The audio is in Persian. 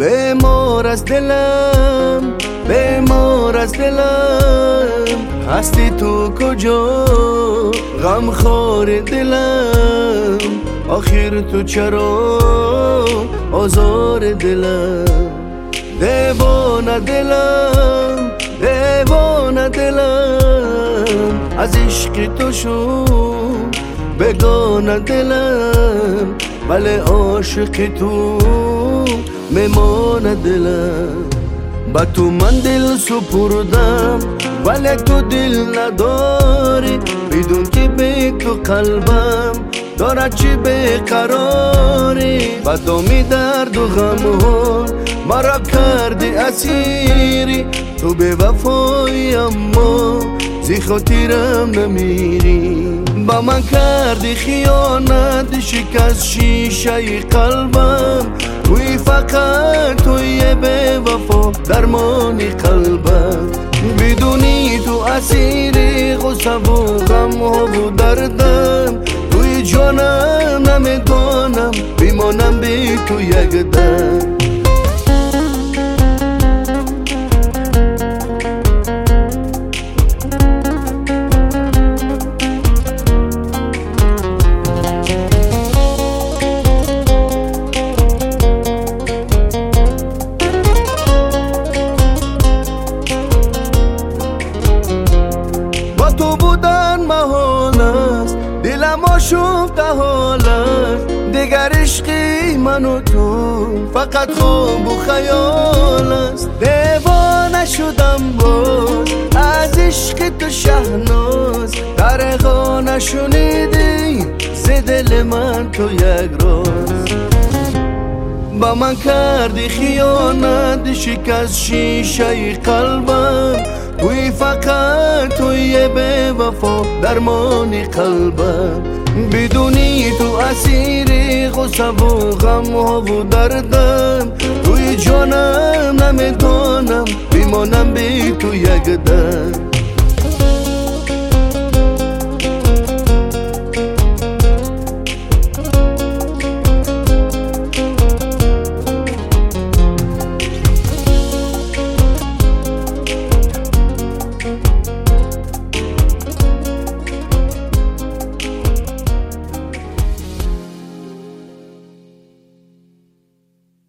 بیمار از دلم، بیمار از دلم، هستی تو کجا غمخوار دلم؟ آخر تو چرا آزار دلم؟ دیوانه دلم، دیوانه دلم، از عشق تو شد بگانه دلم. بله عاشق تو میمانه دلم. با تو من دل سپردم ولی تو دل نداری، بدون که به تو قلبم دارد چی بیقراری. با دامی درد و غم ها مرا کردی اسیری، تو به وفایی اما زی خاطرم نمیری. با من کردی خیانت، شکست شیشه قلبم، توی فقط توی به وفا درمانی قلبم. بدونی تو اسیری غصه و غم ها و دردم، توی جانم نمیدانم بیمانم بی تو یک دم. تو بودن محال است، دلم آشفته حال است. دیگر عشقی من و تو فقط خواب و خیال است. دیوانه شدم باز از عشق تو شهناز، درغا نشنیدی ز دل من تو یک راز. با من کردی خیانت، شکست شیشه قلبم، توی فقط توی به وفا درمانی قلبم. بدونی تو اسیری غصه و غم ها و دردم، توی جانم نمیدانم بیمانم بی تو یک دم.